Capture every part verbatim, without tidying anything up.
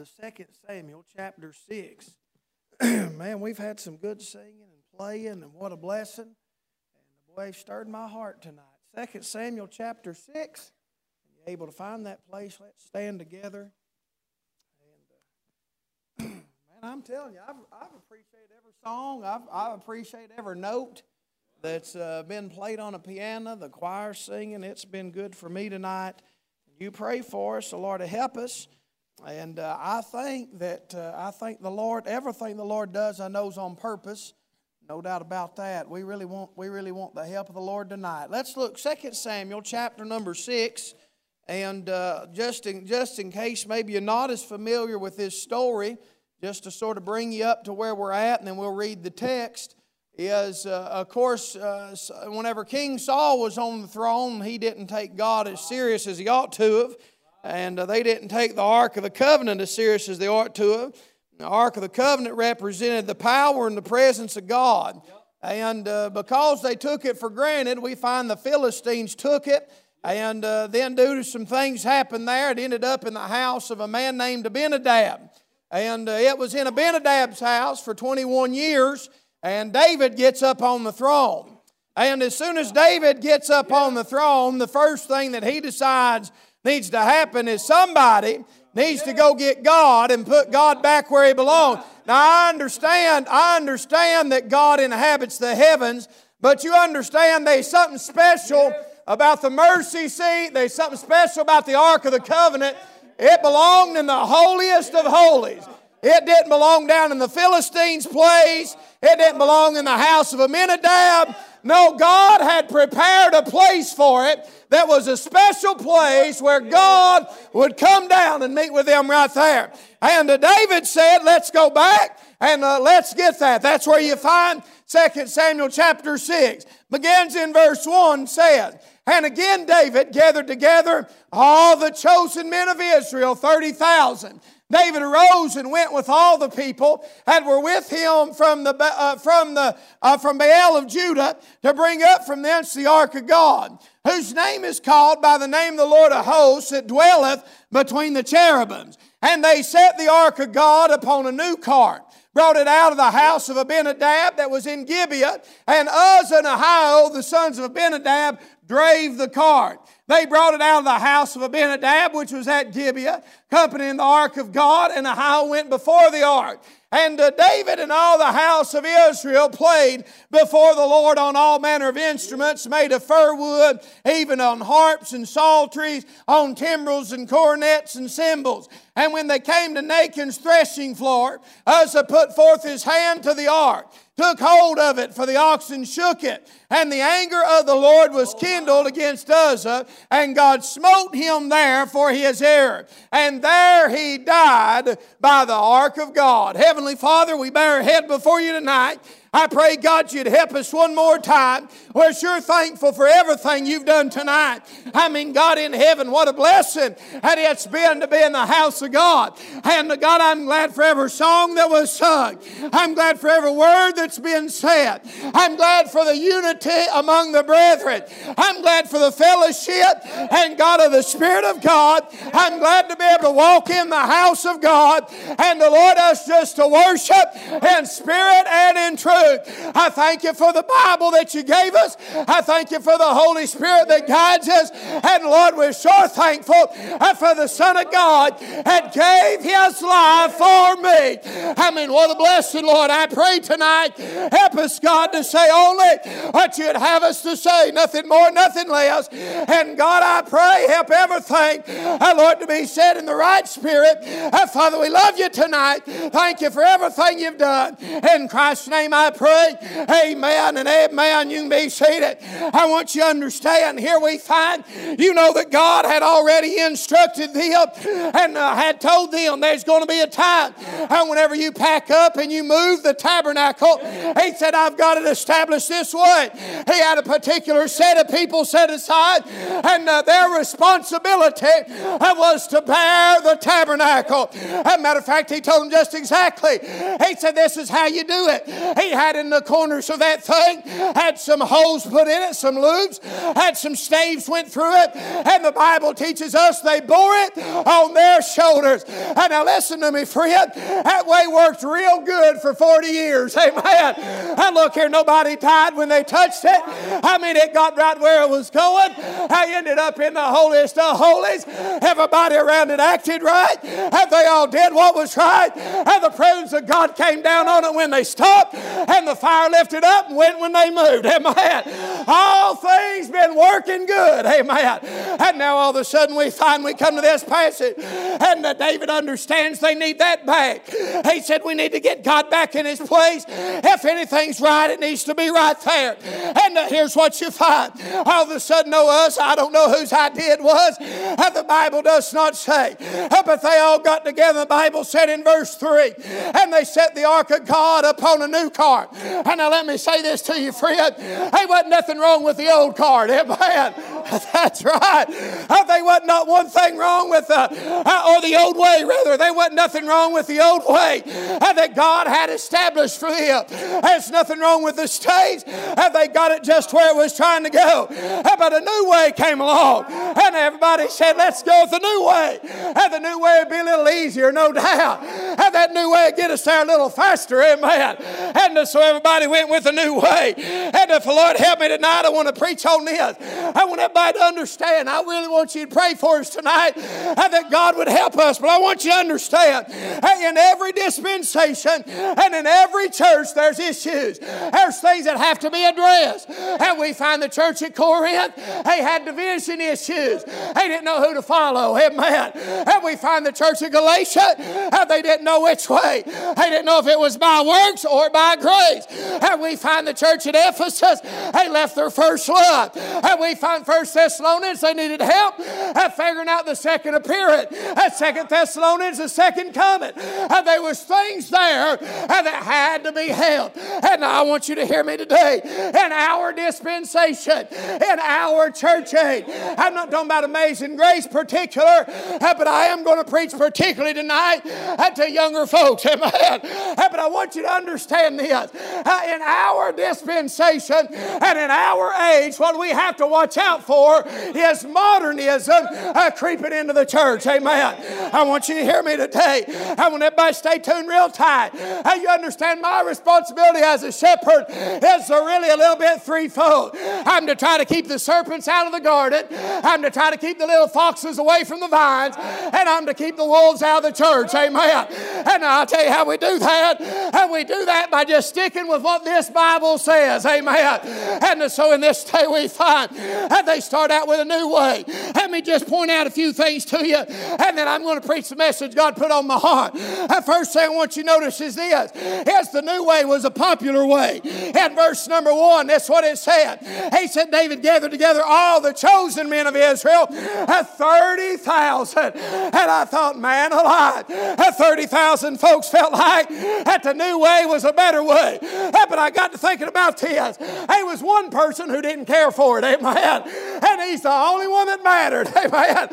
Second Samuel chapter six. Man, we've had some good singing and playing, and what a blessing. And the boy stirred my heart tonight. Second Samuel chapter six. You're able to find that place, let's stand together. And uh, man, I'm telling you, I've, I've appreciated every song. I've, I've appreciated every note that's uh, been played on a piano, the choir singing. It's been good for me tonight. You pray for us, the Lord to help us. And uh, I think that, uh, I think the Lord, everything the Lord does, I know is on purpose. No doubt about that. We really want, we really want the help of the Lord tonight. Let's look, Second Samuel chapter number six. And uh, just, in, just in case maybe you're not as familiar with this story, just to sort of bring you up to where we're at, and then we'll read the text, is, uh, of course, uh, whenever King Saul was on the throne, he didn't take God as serious as he ought to have. And uh, they didn't take the Ark of the Covenant as serious as they ought to have. The Ark of the Covenant represented the power and the presence of God. And uh, because they took it for granted, we find the Philistines took it. And uh, then due to some things happened there, it ended up in the house of a man named Abinadab. And uh, it was in Abinadab's house for twenty-one years. And David gets up on the throne. And as soon as David gets up on the throne, the first thing that he decides needs to happen is somebody needs to go get God and put God back where He belongs. Now I understand, I understand that God inhabits the heavens, but you understand there's something special about the mercy seat. There's something special about the Ark of the Covenant. It belonged in the holiest of holies. It didn't belong down in the Philistines' place. It didn't belong in the house of Abinadab. No, God had prepared a place for it that was a special place where God would come down and meet with them right there. And uh, David said, let's go back and uh, let's get that. That's where you find Second Samuel chapter six. Begins in verse one, says, and again David gathered together all the chosen men of Israel, thirty thousand. David arose and went with all the people that were with him from the uh, from the uh, from Baal of Judah to bring up from thence the ark of God, whose name is called by the name of the Lord of hosts that dwelleth between the cherubims. And they set the ark of God upon a new cart, brought it out of the house of Abinadab that was in Gibeah, and Uzzah and Ahio, the sons of Abinadab, drave the cart. They brought it out of the house of Abinadab, which was at Gibeah, accompanying the ark of God, and Ahio went before the ark. And uh, David and all the house of Israel played before the Lord on all manner of instruments made of fir wood, even on harps and psalteries, on timbrels and cornets and cymbals. And when they came to Nachon's threshing floor, Uzzah put forth his hand to the ark, took hold of it, for the oxen shook it. And the anger of the Lord was kindled against Uzzah, and God smote him there for his error. And there he died by the ark of God. Heavenly Father, we bow our head before you tonight. I pray, God, you'd help us one more time. We're sure thankful for everything you've done tonight. I mean, God in heaven, what a blessing that it's been to be in the house of God. And God, I'm glad for every song that was sung. I'm glad for every word that's been said. I'm glad for the unity among the brethren. I'm glad for the fellowship and God of the Spirit of God. I'm glad to be able to walk in the house of God and the Lord us just to worship in spirit and in truth. I thank you for the Bible that you gave us. I thank you for the Holy Spirit that guides us. And Lord, we're sure thankful for the Son of God that gave His life for me. I mean, what a blessing, Lord. I pray tonight, help us, God, to say only what you'd have us to say. Nothing more, nothing less. And God, I pray, help everything, uh, Lord, to be said in the right spirit. Uh, Father, we love you tonight. Thank you for everything you've done. In Christ's name I pray. Amen and amen. You can be seated. I want you to understand, here we find, you know that God had already instructed them and uh, had told them there's going to be a time and whenever you pack up and you move the tabernacle, He said, I've got it established this way. He had a particular set of people set aside, and uh, their responsibility uh, was to bear the tabernacle. As a matter of fact, He told them just exactly. He said, this is how you do it. He had in the corners of that thing had some holes put in it, some loops, had some staves went through it, and the Bible teaches us they bore it on their shoulders. And now listen to me, friend, that way worked real good for forty years. Amen. And look here, nobody died when they touched it. I mean, it got right where it was going. I ended up in the holiest of holies. Everybody around it acted right, and they all did what was right, and the presence of God came down on it when they stopped, and the fire lifted up and went when they moved. Amen. All things been working good. Amen. And now all of a sudden we find we come to this passage, and uh, David understands they need that back. He said we need to get God back in His place. If anything's right, it needs to be right there. And uh, here's what you find. All of a sudden, no us, I don't know whose idea it was, and the Bible does not say. Uh, but they all got together, the Bible said in verse three, and they set the ark of God upon a new cart. And now let me say this to you, friend. There wasn't nothing wrong with the old cart. Amen. That's right. Uh, there wasn't not one thing wrong with the, uh, or the old way, rather. There wasn't nothing wrong with the old way uh, that God had established for them. There's nothing wrong with the stage. Uh, they got it just where it was trying to go. Uh, but a new way came along, and everybody said, let's go with the new way. And the new way would be a little easier, no doubt. And that new way would get us there a little faster. Amen. And uh, so everybody went with the new way. And if the Lord help me tonight, I want to preach on this. I want everybody to understand. I really want you to pray for us tonight, and that God would help us. But I want you to understand, in every dispensation and in every church, there's issues. There's things that have to be addressed. And we find the church at Corinth, they had division issues. They didn't know who to follow. Amen. And we find the church at Galatia, they didn't know which way. They didn't know if it was by works or by grace. And we find the church at Ephesus, they left their first love. And we find First Thessalonians, they needed help at figuring out the second appearance. At Second Thessalonians, the second coming. And there was things there that had to be helped. And I want you to hear me today. In our dispensation, in our church age, I'm not talking about Amazing Grace particular, but I am going to preach particularly tonight to younger folks. Amen. But I want you to understand this. In our dispensation and in our age, what we have to watch out for is modernism uh, creeping into the church. Amen. I want you to hear me today. I want everybody to stay tuned real tight. Uh, you understand my responsibility as a shepherd is uh, really a little bit threefold. I'm to try to keep the serpents out of the garden. I'm to try to keep the little foxes away from the vines. And I'm to keep the wolves out of the church. Amen. And I'll tell you how we do that. And we do that by just sticking with what this Bible says. Amen. And so in this day we find and they start out with a new way. Let me just point out a few things to you, and then I'm going to preach the message God put on my heart. The first thing I want you to notice is this. Yes, the new way was a popular way. In verse number one, that's what it said. He said, David gathered together all the chosen men of Israel, thirty thousand. And I thought, man alive, thirty thousand folks felt like that the new way was a better way. But I got to thinking about this. There was one person who didn't care for it. Amen. And he's the only one that mattered. Amen.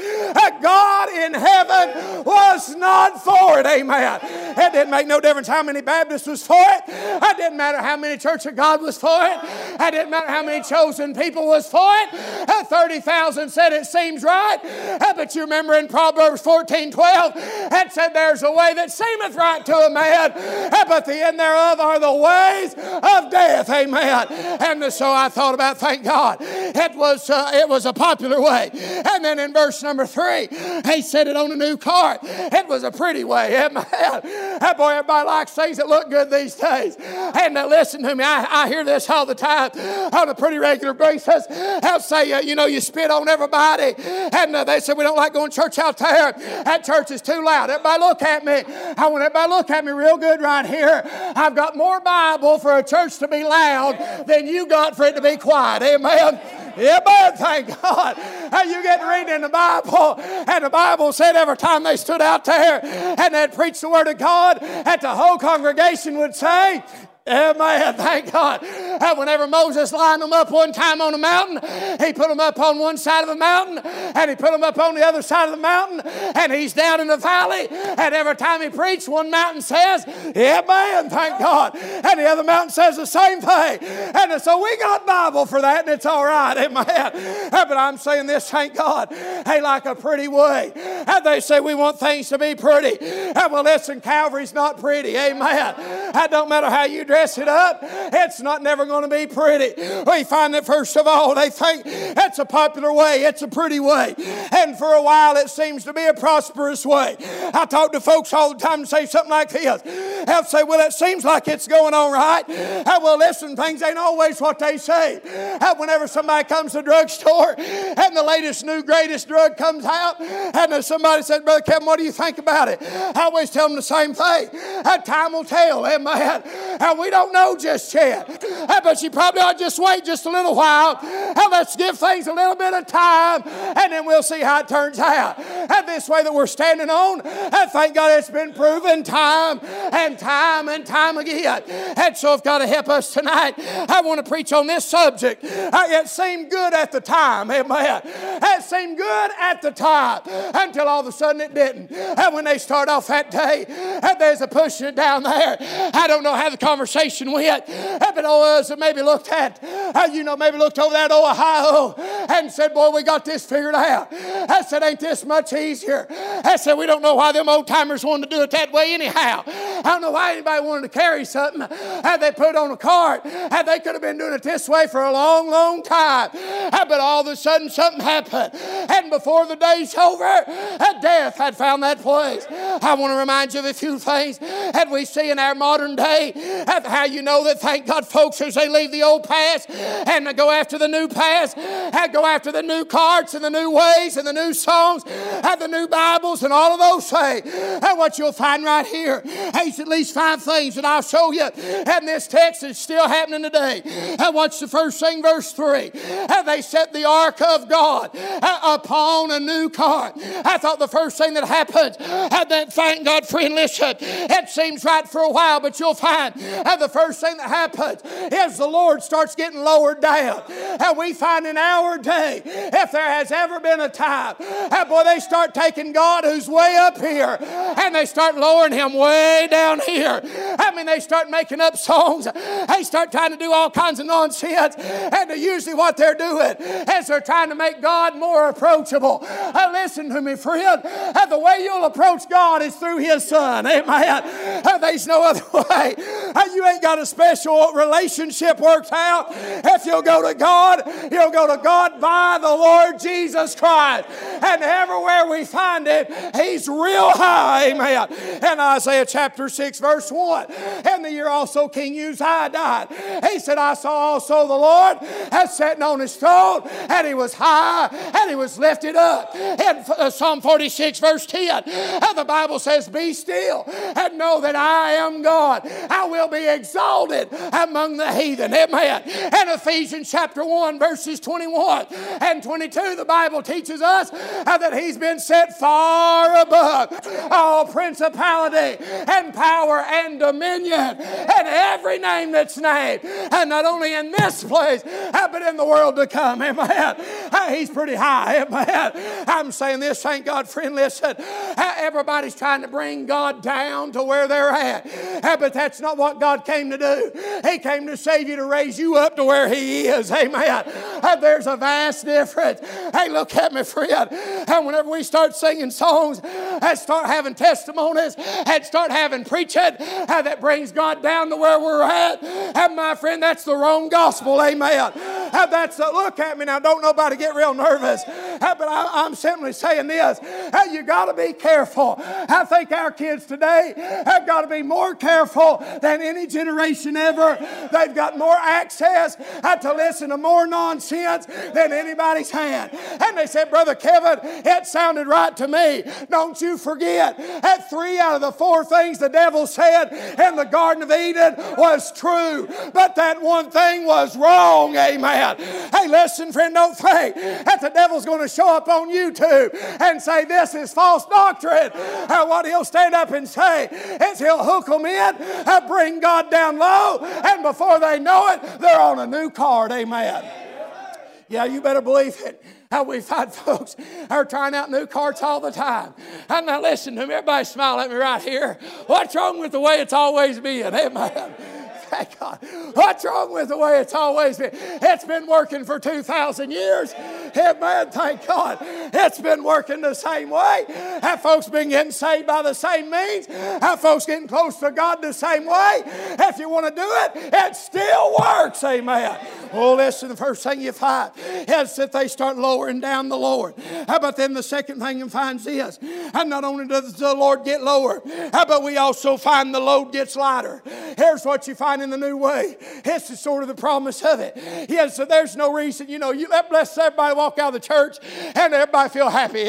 God in heaven was not for it. Amen. It didn't make no difference how many Baptists was for it. It didn't matter how many Church of God was for it. It didn't matter how many chosen people was for it. thirty thousand said it seems right. But you remember in Proverbs fourteen twelve, it said there's a way that seemeth right to a man, but the end thereof are the ways of death. Amen. And so I thought about, thank God, it was uh, it was a popular way. And then in verse number three, he said it on a new cart. It was a pretty way. Amen. Boy, everybody likes things that look good these days. And uh, listen to me, I, I hear this all the time on a pretty regular basis. I'll say, uh, you know, you spit on everybody. And uh, they say, we don't like going to church out there. That church is too loud. Everybody look at me. I want everybody to look at me real good right here. I've got more Bible for a church to be loud than you got for it to be quiet. Amen. Amen, thank God. You get reading in the Bible, and the Bible said every time they stood out there and they'd preach the Word of God, that the whole congregation would say, amen, thank God. Uh, whenever Moses lined them up one time on a mountain, he put them up on one side of the mountain, and he put them up on the other side of the mountain, and he's down in the valley, and every time he preached, one mountain says, yeah, man, thank God, and the other mountain says the same thing. And so we got Bible for that, and it's all right, amen. Uh, but I'm saying this, thank God, hey, like a pretty way. And they say we want things to be pretty. Uh, well, listen, Calvary's not pretty, amen. It don't matter how you dress it up, it's not never going to be pretty. We find that first of all, they think it's a popular way, it's a pretty way. And for a while, it seems to be a prosperous way. I talk to folks all the time and say something like this. They'll say, well, it seems like it's going on right. Uh, well, listen, things ain't always what they say. Uh, whenever somebody comes to the drugstore and the latest, new, greatest drug comes out, and somebody said, Brother Kevin, what do you think about it? I always tell them the same thing. Uh, time will tell, amen. And we don't know just yet. Uh, but you probably ought to just wait just a little while. And let's give things a little bit of time, and then we'll see how it turns out. And this way that we're standing on, and thank God it's been proven time and time and time again. And so if God will help us tonight, I want to preach on this subject. Uh, it seemed good at the time, amen. It seemed good at the time until all of a sudden it didn't. And when they start off that day, and there's a pushing it down there. I don't know how the conversation went, but all of us maybe looked at, uh, you know, maybe looked over that old Ohio and said, boy, we got this figured out. I said, ain't this much easier? I said, we don't know why them old timers wanted to do it that way anyhow. I don't know why anybody wanted to carry something and they put it on a cart, and they could have been doing it this way for a long, long time. But all of a sudden something happened, and before the day's over, death had found that place. I want to remind you of a few things that we see in our modern day, how you know that, thank God, folks, as they leave the old past and go after the new past, and go after the new carts and the new ways and the new songs and the new Bibles and all of those things. And what you'll find right here is at least five things that I'll show you, and this text is still happening today. And watch the first thing, verse three. And they set the ark of God upon a new cart. I thought the first thing that happened, and then thank God, friend, listen, it seems right for a while, but you'll find and the first thing that happens is the Lord starts getting lowered down. And we find in our day, if there has ever been a time, and boy, they start taking God who's way up here, and they start lowering him way down here. I mean, they start making up songs. They start trying to do all kinds of nonsense. And usually what they're doing is they're trying to make God more approachable. Uh, listen to me, friend. Uh, the way you'll approach God is through his Son. Amen. Uh, there's no other way. Uh, you ain't got a special relationship worked out. If you'll go to God, you'll go to God by the Lord Jesus Christ. And everywhere we find it, he's real high. Amen. In Isaiah chapter six, verse one. In the year also King Uzziah died, he said, I saw also the Lord as sitting on his throne, and he was high, and he was lifted up. In Psalm forty-six, verse ten, and the Bible says, be still and know that I am God. I will be exalted among the heathen. Amen. In Ephesians chapter one, verses twenty-one and twenty-two, the Bible teaches us that he's been set far above all principality and power and dominion and every name that's named, and not only in this place, but in the world to come. Amen. He's pretty high. Amen. I'm saying this, thank God, friend, listen. Everybody's trying to bring God down to where they're at, but that's not what God came to do. He came to save you, to raise you up to where he is. Amen. There's a vast difference. Hey, look at me, friend. And whenever we start singing songs and start having testimonies and start having preaching that brings God down to where we're at, and my friend, that's the wrong gospel. Amen. That's the, look at me now. Don't nobody get real nervous. But I, I'm simply saying this. You got to be careful. I think our kids today have got to be more careful than any generation ever. They've got more access to listen to more nonsense than anybody's had. And they said, Brother Kevin, it sounded right to me. Don't you forget that three out of the four things the devil said in the Garden of Eden was true, but that one thing was wrong. Amen. Amen. Hey, listen, friend, don't think that the devil's going to show up on YouTube and say this is false doctrine. Uh, what he'll stand up and say is he'll hook them in, uh, bring God down low, and before they know it, they're on a new card. Amen. Yeah, you better believe it. How we find folks are trying out new carts all the time. And now listen to me. Everybody smile at me right here. What's wrong with the way it's always been? Amen. Thank God. What's wrong with the way it's always been? It's been working for two thousand years. Amen. Thank God. It's been working the same way. Have folks been getting saved by the same means? Have folks getting close to God the same way? If you want to do it, it still works. Amen. Oh, listen, the first thing you find is that they start lowering down the Lord. How about then the second thing you find is this? And not only does the Lord get lower, how about we also find the load gets lighter. Here's what you find in the new way. It's the sort of the promise of it. Yes, so there's no reason, you know, you let bless everybody walk out of the church and everybody feel happy.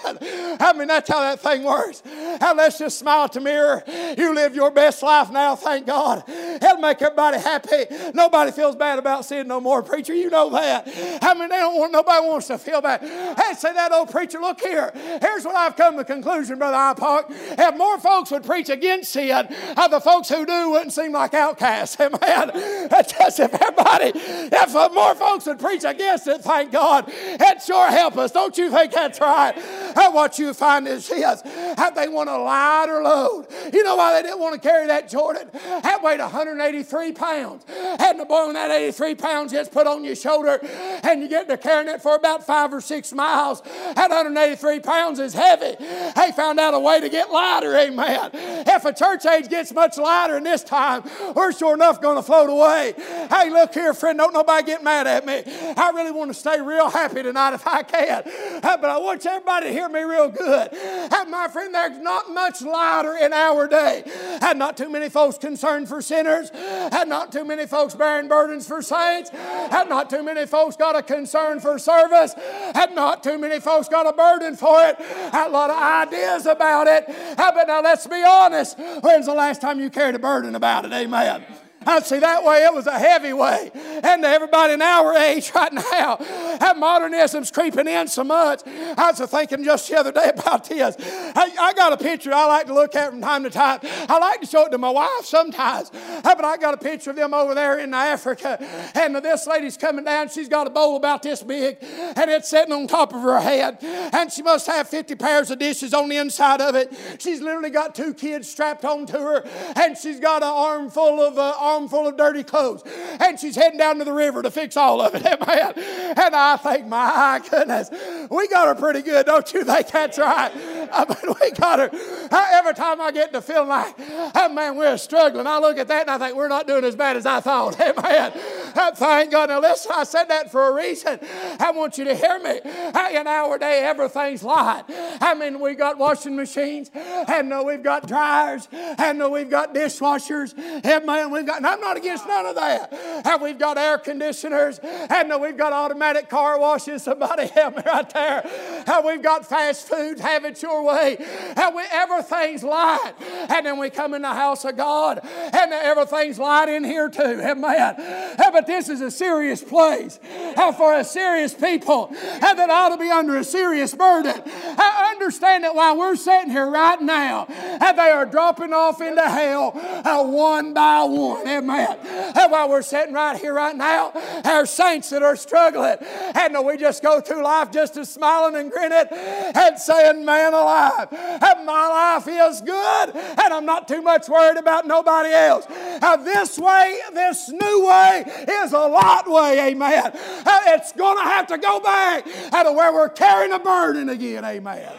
I mean, that's how that thing works. Now let's just smile at the mirror. You live your best life now, thank God. It'll make everybody happy. Nobody feels bad about sin no more, preacher. You know that. I mean, they don't want, nobody wants to feel bad. Hey, say that old preacher, look here. Here's what I've come to the conclusion, Brother Ipark. If more folks would preach against sin, uh, the folks who do wouldn't seem like outcasts. Amen. That's just if everybody, if uh, more folks would preach against it, thank God, it'd sure help us. Don't you think that's right? Uh, what you find is this. Uh, they want a lighter load. You know why they didn't want to carry that Jordan? That weighed one hundred eighty-three pounds. And the boy on that eighty-three pounds gets put on your shoulder and you get to carrying it for about five or six miles. That one hundred eighty-three pounds is heavy. They found out a way to get lighter, amen. If a church age gets much lighter in this time, we're sure enough going to float away. Hey, look here, friend, don't nobody get mad at me. I really want to stay real happy tonight if I can. But I want everybody to hear me real good. My friend, there's not much lighter in our day. Had not too many folks concerned for sinners. Had not too many folks bearing burdens for saints. Had not too many folks got a concern for service. Had not too many folks got a burden for it. Had a lot of ideas about it. But now let's be honest. When's the last time you carried a burden about it? Amen. I see that way it was a heavy way. And to everybody in our age right now, that modernism's creeping in so much. I was thinking just the other day about this. I, I got a picture I like to look at from time to time. I like to show it to my wife sometimes. But I got a picture of them over there in Africa. And this lady's coming down. She's got a bowl about this big. And it's sitting on top of her head. And she must have fifty pairs of dishes on the inside of it. She's literally got two kids strapped onto her. And she's got an armful of uh, armful of dirty clothes. And she's heading down to the river to fix all of it. Amen. And I think, my goodness, we got her pretty good. Don't you think that's right? I mean, we got her. Every time I get to feeling like, oh man, we're struggling, I look at that and I think we're not doing as bad as I thought. Amen. Thank God. Now listen, I said that for a reason. I want you to hear me. In our day, everything's light. I mean, we got washing machines, and no, we've got dryers, and no, we've got dishwashers. Amen. We've got, and I'm not against none of that. And we've got air conditioners, and no, we've got automatic car washes. Somebody help me right there. And we've got fast food. Have it your way. And we, everything's light. And then we come in the house of God, and everything's light in here too. Amen. But this is a serious place for a serious people, and that ought to be under a serious burden. I understand that while we're sitting here right now, and they are dropping off into hell uh, one by one. Amen. And while we're sitting right here right now, our saints that are struggling, and we just go through life just as smiling and grinning and saying, man alive, and my life is good, and I'm not too much worried about nobody else. Uh, this way, this new way is a lot way. Amen. Uh, it's going to have to go back uh, to where we're carrying a burden again. Amen.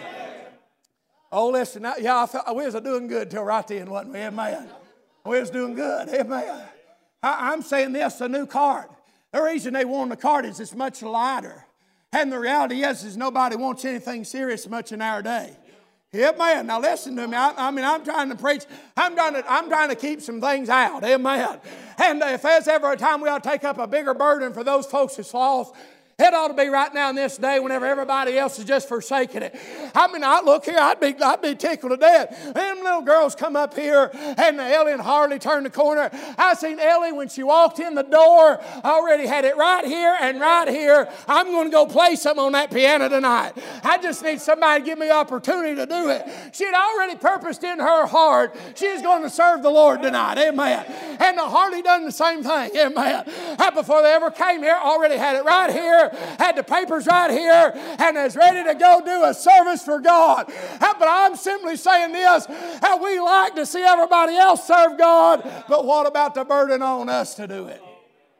Oh, listen, now, yeah, I felt, we was doing good till right then, wasn't we? Amen. We was doing good. Amen. I, I'm saying this, a new cart. The reason they want a cart is it's much lighter. And the reality is, is nobody wants anything serious much in our day. Amen. Now listen to me. I, I mean, I'm trying to preach. I'm trying to, I'm trying to keep some things out. Amen. And if there's ever a time we ought to take up a bigger burden for those folks that's lost, It ought to be right now in this day whenever everybody else is just forsaking it. I mean, I look here, I'd be, I'd be tickled to death. Them little girls come up here, and Ellie and Harley turned the corner. I seen Ellie when she walked in the door, already had it right here and right here. I'm going to go play something on that piano tonight. I just need somebody to give me the opportunity to do it. She had already purposed in her heart she is going to serve the Lord tonight. Amen. And Harley done the same thing. Amen. Before they ever came here, already had it right here, had the papers right here, and is ready to go do a service for God. But I'm simply saying this, how we like to see everybody else serve God, but what about the burden on us to do it?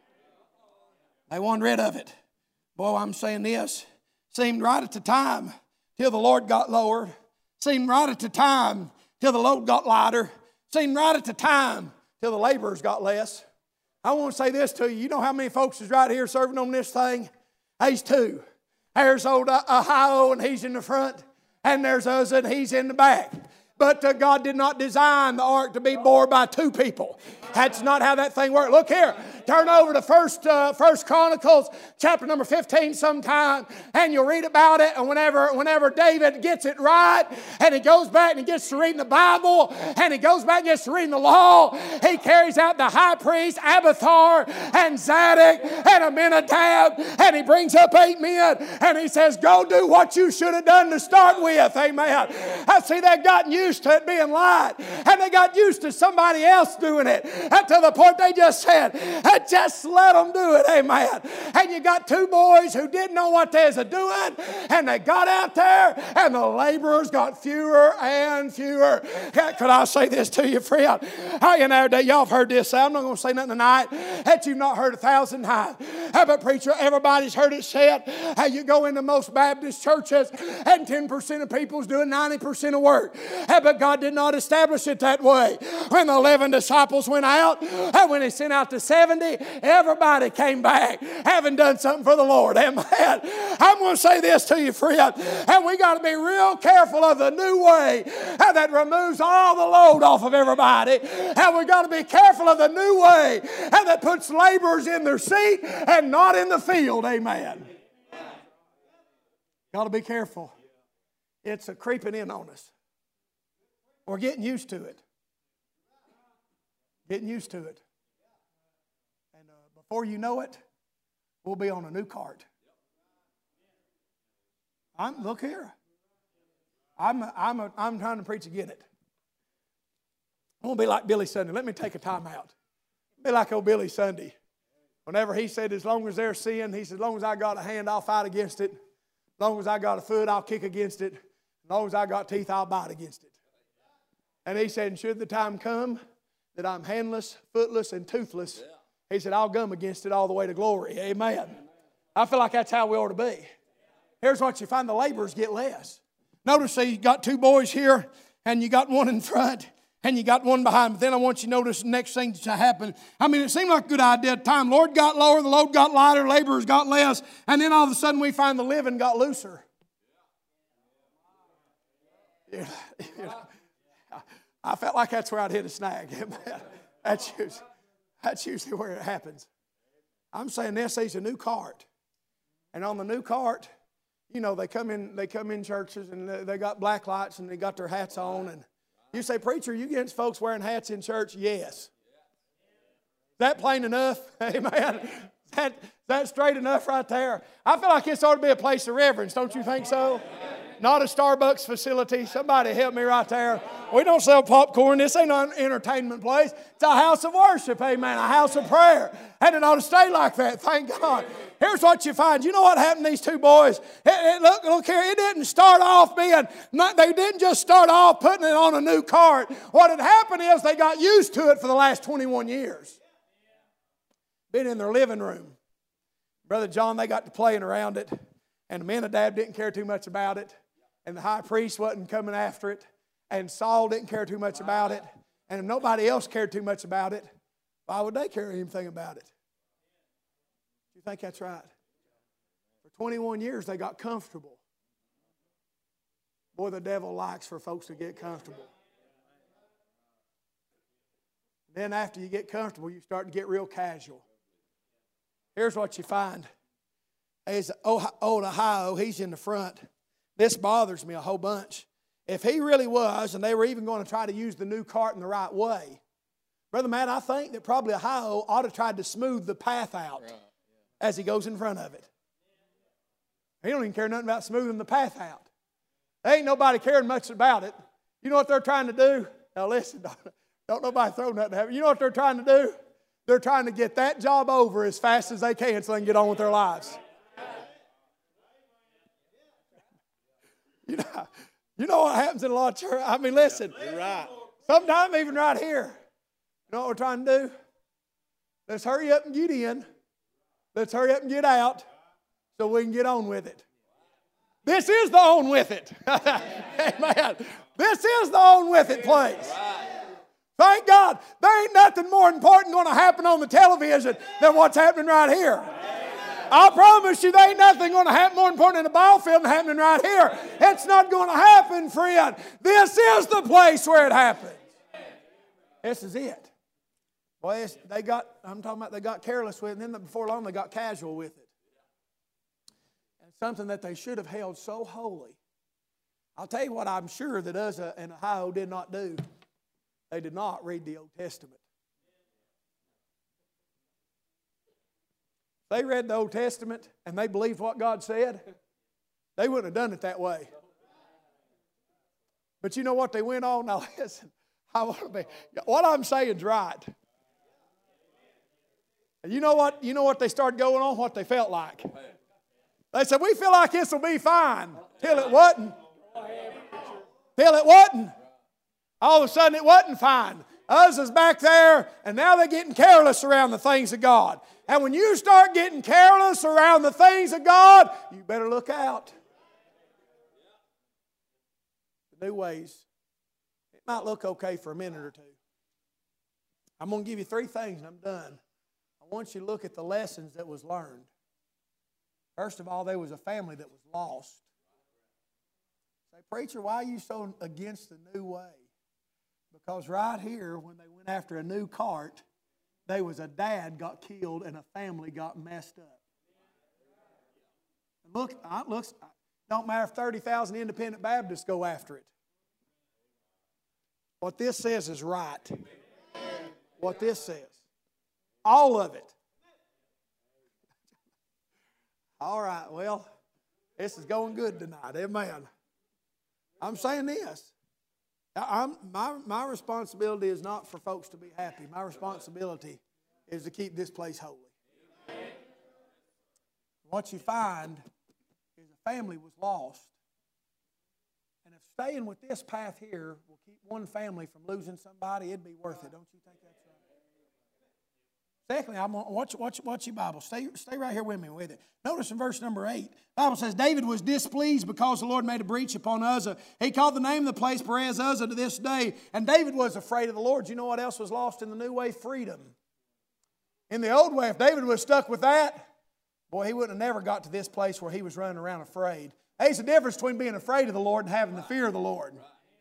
They want rid of it. Boy, I'm saying this, seemed right at the time till the Lord got lowered, seemed right at the time till the load got lighter, seemed right at the time till the laborers got less. I want to say this to you. You know how many folks is right here serving on this thing? There's two. There's old Ohio, and he's in the front. And there's us, and he's in the back. But uh, God did not design the ark to be borne by two people. That's not how that thing works. Look here. Turn over to First, uh, First Chronicles, chapter number fifteen sometime, and you'll read about it. And whenever, whenever David gets it right, and he goes back and he gets to reading the Bible, and he goes back and gets to reading the law, he carries out the high priest, Abiathar, and Zadok, and Abinadab, and he brings up eight men, and he says, go do what you should have done to start with. Amen. I see they've gotten used to it being light, and they got used to somebody else doing it, until the point they just said, just let them do it, amen. And you got two boys who didn't know what they was doing, and they got out there, and the laborers got fewer and fewer. Could I say this to you, friend? How you know that y'all have heard this? I'm not going to say nothing tonight that you've not heard a thousand times. But preacher, everybody's heard it said. How you go into most Baptist churches, and ten percent of people's doing ninety percent of work. But God did not establish it that way. When the eleven disciples went out, and when He sent out the seventy, everybody came back having done something for the Lord. Amen. I'm going to say this to you, friend, and we got to be real careful of the new way that removes all the load off of everybody, and we got to be careful of the new way and that puts laborers in their seat and not in the field. Amen. Got to be careful. It's a creeping in on us. We're getting used to it. Getting used to it. And uh, before you know it, we'll be on a new cart. I'm, look here. I'm, a, I'm, a, I'm trying to preach again it. I'm going to be like Billy Sunday. Let me take a time out. Be like old Billy Sunday. Whenever he said, as long as they're sin, he said, as long as I got a hand, I'll fight against it. As long as I got a foot, I'll kick against it. As long as I got teeth, I'll bite against it. And he said, should the time come that I'm handless, footless, and toothless, he said, I'll gum against it all the way to glory. Amen. I feel like that's how we ought to be. Here's what you find, the laborers get less. Notice you got two boys here, and you got one in front, and you got one behind. But then I want you to notice the next thing that happened. I mean, it seemed like a good idea at the time. Lord got lower, the load got lighter, laborers got less, and then all of a sudden we find the living got looser. Yeah, yeah. I felt like that's where I'd hit a snag. That's usually, that's usually where it happens. I'm saying this, he's a new cart. And on the new cart, you know, they come in, they come in churches and they got black lights and they got their hats on. And you say, preacher, you against folks wearing hats in church? Yes. Is that plain enough? Amen. That, that's straight enough right there. I feel like this ought to be a place of reverence. Don't you think so? Not a Starbucks facility. Somebody help me right there. We don't sell popcorn. This ain't an entertainment place. It's a house of worship, amen, a house of prayer. And it ought to stay like that, thank God. Here's what you find. You know what happened to these two boys? It, it, look, look here, it didn't start off being, not, they didn't just start off putting it on a new cart. What had happened is they got used to it for the last twenty-one years. Been in their living room. Brother John, they got to playing around it. And Abinadab didn't care too much about it. And the high priest wasn't coming after it. And Saul didn't care too much about it. And if nobody else cared too much about it, why would they care anything about it? Do you think that's right? For twenty-one years, they got comfortable. Boy, the devil likes for folks to get comfortable. Then after you get comfortable, you start to get real casual. Here's what you find. There's old Ohio, he's in the front. This bothers me a whole bunch. If he really was, and they were even going to try to use the new cart in the right way, Brother Matt, I think that probably Ohio ought to try to smooth the path out as he goes in front of it. He don't even care nothing about smoothing the path out. There ain't nobody caring much about it. You know what they're trying to do? Now listen, don't, don't nobody throw nothing at me. You know what they're trying to do? They're trying to get that job over as fast as they can so they can get on with their lives. You know, you know what happens in a lot of church? I mean, listen. You're right. Sometimes even right here. You know what we're trying to do? Let's hurry up and get in. Let's hurry up and get out so we can get on with it. This is the on with it. Amen. This is the on with it place. Thank God. There ain't nothing more important going to happen on the television than what's happening right here. I promise you there ain't nothing going to happen more important in the ball field than happening right here. It's not going to happen, friend. This is the place where it happens. This is it. Boy, they got, I'm talking about they got careless with it, and then before long they got casual with it. And something that they should have held so holy. I'll tell you what I'm sure that us in Ohio did not do. They did not read the Old Testament. They read the Old Testament and they believed what God said, they wouldn't have done it that way. But you know what they went on? Now listen, I want to be, what I'm saying is right. And you know what? You know what they started going on? What they felt like. They said, we feel like this will be fine. Till it wasn't. Till it wasn't. All of a sudden it wasn't fine. Us is back there, and now they're getting careless around the things of God. And when you start getting careless around the things of God, you better look out. The new ways. It might look okay for a minute or two. I'm going to give you three things and I'm done. I want you to look at the lessons that was learned. First of all, there was a family that was lost. Say, preacher, why are you so against the new way? Because right here, when they went after a new cart, there was a dad got killed and a family got messed up. And look, it looks, don't matter if thirty thousand independent Baptists go after it. What this says is right. What this says. All of it. All right, well, this is going good tonight. Amen. I'm saying this. I'm, my, my responsibility is not for folks to be happy. My responsibility is to keep this place holy. What you find is a family was lost. And if staying with this path here will keep one family from losing somebody, it'd be worth it. Don't you think that's right? Secondly, I'm gonna watch, watch, watch your Bible. Stay, stay right here with me with it. Notice in verse number eight, the Bible says, David was displeased because the Lord made a breach upon Uzzah. He called the name of the place Perez Uzzah to this day. And David was afraid of the Lord. You know what else was lost in the new way? Freedom. In the old way, if David was stuck with that, boy, he wouldn't have never got to this place where he was running around afraid. There's a difference between being afraid of the Lord and having the fear of the Lord.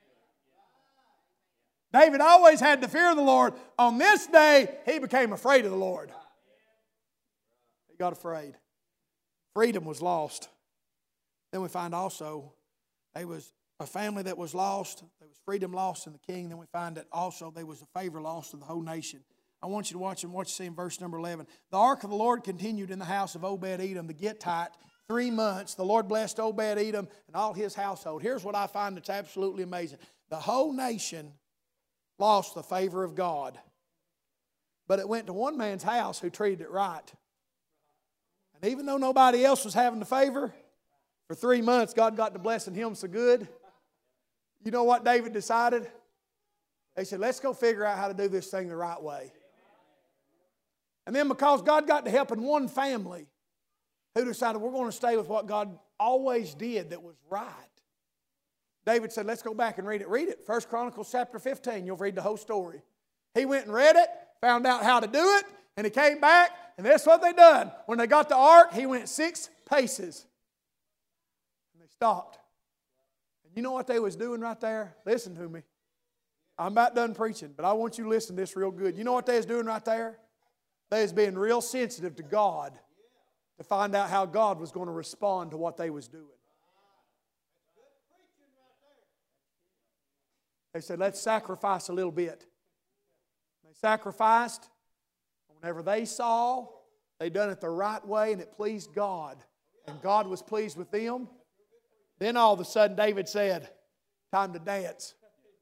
David always had the fear of the Lord. On this day, he became afraid of the Lord. He got afraid. Freedom was lost. Then we find also there was a family that was lost. There was freedom lost in the king. Then we find that also there was a favor lost to the whole nation. I want you to watch and watch see in verse number eleven. The ark of the Lord continued in the house of Obed-Edom the Gittite three months. The Lord blessed Obed-Edom and all his household. Here's what I find that's absolutely amazing. The whole nation lost the favor of God. But it went to one man's house who treated it right. And even though nobody else was having the favor, for three months God got to blessing him so good. You know what David decided? They said, let's go figure out how to do this thing the right way. And then because God got to helping one family who decided we're going to stay with what God always did that was right. David said, let's go back and read it. Read it. First Chronicles chapter fifteen. You'll read the whole story. He went and read it, found out how to do it, and he came back, and that's what they done. When they got the ark, he went six paces. And they stopped. And you know what they was doing right there? Listen to me. I'm about done preaching, but I want you to listen to this real good. You know what they was doing right there? They was being real sensitive to God to find out how God was going to respond to what they was doing. They said, let's sacrifice a little bit. They sacrificed. Whenever they saw they done it the right way and it pleased God, and God was pleased with them, then all of a sudden David said, time to dance.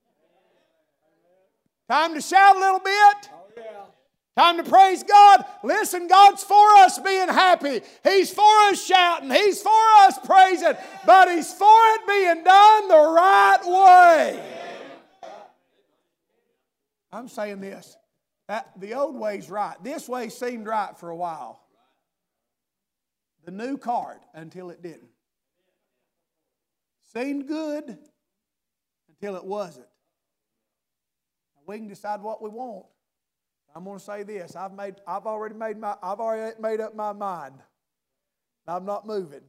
Time to shout a little bit. Time to praise God. Listen, God's for us being happy. He's for us shouting. He's for us praising. But He's for it being done the right way. I'm saying this. That, the old way's right. This way seemed right for a while. The new cart until it didn't. Seemed good until it wasn't. We can decide what we want. I'm going to say this. I've made. I've already made my. I've already made up my mind. I'm not moving.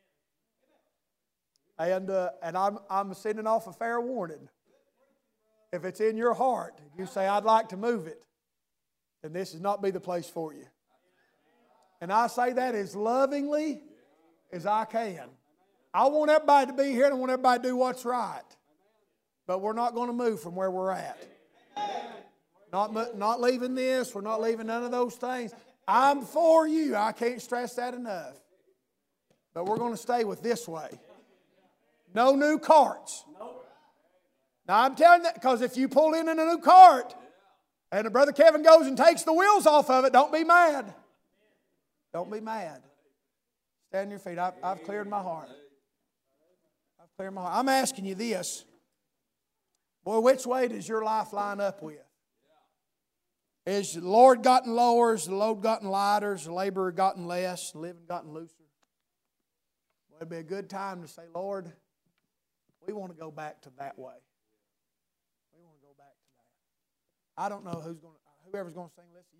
And uh, and I'm I'm sending off a fair warning. If it's in your heart, you say I'd like to move it, then this is not be the place for you. And I say that as lovingly as I can. I want everybody to be here and I want everybody to do what's right. But we're not going to move from where we're at. Not, not leaving this. We're not leaving none of those things. I'm for you. I can't stress that enough. But we're going to stay with this way. No new carts. Now I'm telling you that because if you pull in in a new cart and the Brother Kevin goes and takes the wheels off of it, don't be mad. Don't be mad. Stand on your feet. I've, I've cleared my heart. I've cleared my heart. I'm asking you this. Boy, which way does your life line up with? Is the Lord gotten lower? Is the load gotten lighter? Is the labor gotten less? The living gotten looser? Well, it'd be a good time to say, Lord, we want to go back to that way. We want to go back to that. I don't know who's going to, whoever's going to sing. Listen.